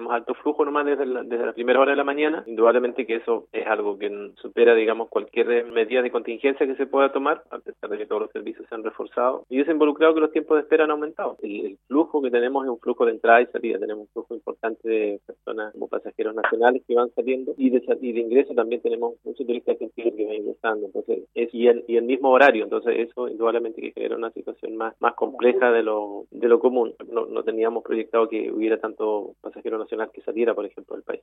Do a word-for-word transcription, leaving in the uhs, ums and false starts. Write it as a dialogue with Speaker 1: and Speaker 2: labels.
Speaker 1: tenemos alto flujo nomás desde la, desde la primera hora de la mañana. Indudablemente que eso es algo que supera, digamos, cualquier medida de contingencia que se pueda tomar, a pesar de que todos los servicios se han reforzado. Y eso ha involucrado que los tiempos de espera han aumentado. El, el flujo que tenemos es un flujo de entrada y salida. Tenemos un flujo importante de personas como pasajeros nacionales que van saliendo, y de, y de ingreso también tenemos muchos turistas argentinos que van ingresando. Entonces, es, y, el, y el mismo horario. Entonces, eso indudablemente que genera una situación más, más compleja de lo, de lo común. No, no teníamos proyectado que hubiera tanto pasajero nacional que saliera, por ejemplo, del país.